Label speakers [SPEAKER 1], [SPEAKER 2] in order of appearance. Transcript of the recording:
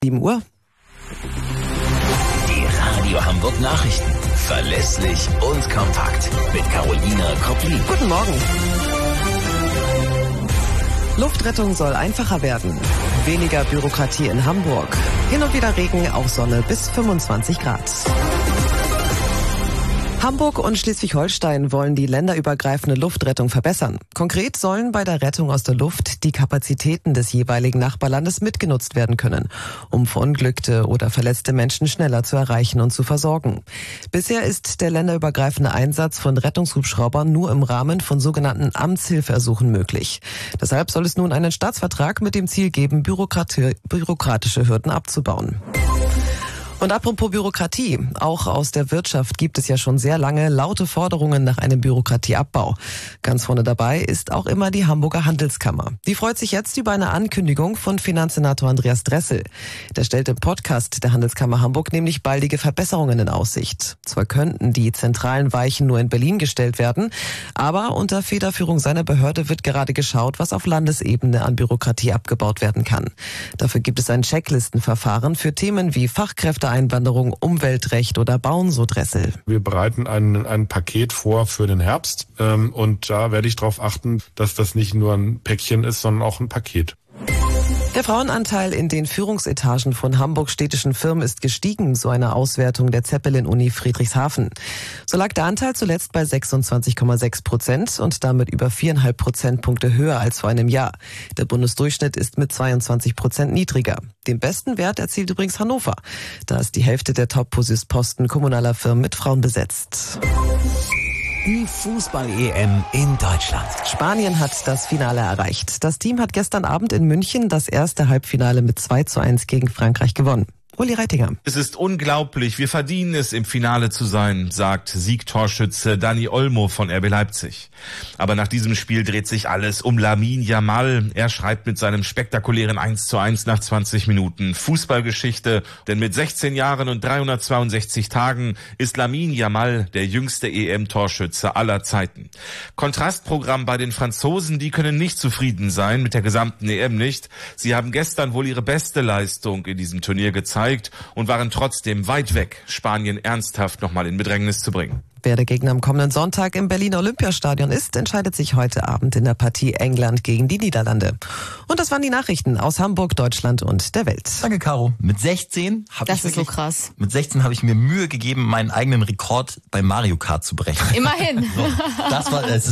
[SPEAKER 1] 7 Uhr.
[SPEAKER 2] Die Radio Hamburg Nachrichten. Verlässlich und kompakt. Mit Carolina Koplin.
[SPEAKER 1] Guten Morgen. Luftrettung soll einfacher werden. Weniger Bürokratie in Hamburg. Hin und wieder Regen, auch Sonne bis 25 Grad. Hamburg und Schleswig-Holstein wollen die länderübergreifende Luftrettung verbessern. Konkret sollen bei der Rettung aus der Luft die Kapazitäten des jeweiligen Nachbarlandes mitgenutzt werden können, um verunglückte oder verletzte Menschen schneller zu erreichen und zu versorgen. Bisher ist der länderübergreifende Einsatz von Rettungshubschraubern nur im Rahmen von sogenannten Amtshilfeersuchen möglich. Deshalb soll es nun einen Staatsvertrag mit dem Ziel geben, bürokratische Hürden abzubauen. Und apropos Bürokratie, auch aus der Wirtschaft gibt es ja schon sehr lange laute Forderungen nach einem Bürokratieabbau. Ganz vorne dabei ist auch immer die Hamburger Handelskammer. Die freut sich jetzt über eine Ankündigung von Finanzsenator Andreas Dressel. Der stellt im Podcast der Handelskammer Hamburg nämlich baldige Verbesserungen in Aussicht. Zwar könnten die zentralen Weichen nur in Berlin gestellt werden, aber unter Federführung seiner Behörde wird gerade geschaut, was auf Landesebene an Bürokratie abgebaut werden kann. Dafür gibt es ein Checklistenverfahren für Themen wie Fachkräfteeinwanderung, Umweltrecht oder Bauen, so Dressel.
[SPEAKER 3] Wir bereiten ein Paket vor für den Herbst und da werde ich darauf achten, dass das nicht nur ein Päckchen ist, sondern auch ein Paket.
[SPEAKER 1] Der Frauenanteil in den Führungsetagen von Hamburgs städtischen Firmen ist gestiegen, so eine Auswertung der Zeppelin-Uni Friedrichshafen. So lag der Anteil zuletzt bei 26,6% und damit über 4,5 Prozentpunkte höher als vor einem Jahr. Der Bundesdurchschnitt ist mit 22% niedriger. Den besten Wert erzielt übrigens Hannover. Da ist die Hälfte der Top-Posten kommunaler Firmen mit Frauen besetzt.
[SPEAKER 2] Die Fußball-EM in Deutschland.
[SPEAKER 1] Spanien hat das Finale erreicht. Das Team hat gestern Abend in München das erste Halbfinale mit 2:1 gegen Frankreich gewonnen. Uli Reitinger.
[SPEAKER 4] Es ist unglaublich, wir verdienen es, im Finale zu sein, sagt Siegtorschütze Dani Olmo von RB Leipzig. Aber nach diesem Spiel dreht sich alles um Lamine Yamal. Er schreibt mit seinem spektakulären 1:1 nach 20 Minuten Fußballgeschichte, denn mit 16 Jahren und 362 Tagen ist Lamine Yamal der jüngste EM-Torschütze aller Zeiten. Kontrastprogramm bei den Franzosen, die können nicht zufrieden sein, mit der gesamten EM nicht. Sie haben gestern wohl ihre beste Leistung in diesem Turnier gezeigt und waren trotzdem weit weg, Spanien ernsthaft nochmal in Bedrängnis zu bringen.
[SPEAKER 1] Wer der Gegner am kommenden Sonntag im Berliner Olympiastadion ist, entscheidet sich heute Abend in der Partie England gegen die Niederlande. Und das waren die Nachrichten aus Hamburg, Deutschland und der Welt.
[SPEAKER 5] Danke, Caro. Mit 16 habe ich mir Mühe gegeben, meinen eigenen Rekord bei Mario Kart zu brechen.
[SPEAKER 6] Immerhin.
[SPEAKER 5] So, das war